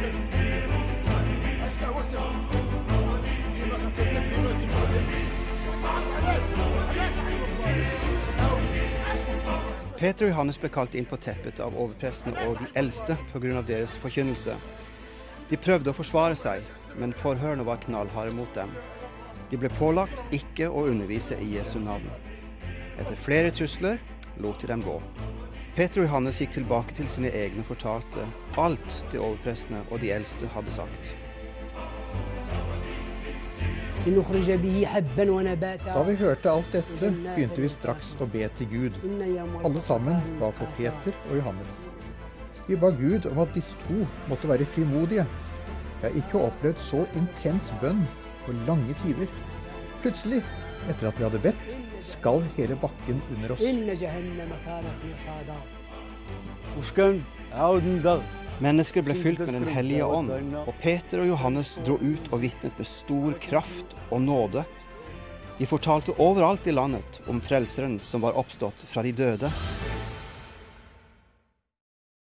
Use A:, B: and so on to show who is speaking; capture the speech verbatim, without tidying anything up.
A: Peter og Johannes ble kalt inn på teppet av overprestene og de eldste på grunn av deres forkynnelse. De prøvde å forsvare seg, men forhørene var knallharde mot dem. De ble pålagt ikke å undervise i Jesu navn. Etter flere trusler lot de dem gå. Peter og Johannes gikk tilbake til sine egne og fortalte alt det overprestene og de eldste hadde sagt.
B: Da vi hørte alt dette, begynte vi straks å be til Gud. Alle sammen ba for Peter og Johannes. Vi ba Gud om at disse to måtte være frimodige. Jeg har ikke opplevd så intens bønn på lange tider. Plutselig, etter at vi hadde bedt, skalv hele bakken under oss.
A: Mennesker ble fylt med den hellige ånd, og Peter og Johannes dro ut og vitnet med stor kraft og nåde. De fortalte overalt i landet om frelseren som var oppstått fra de døde.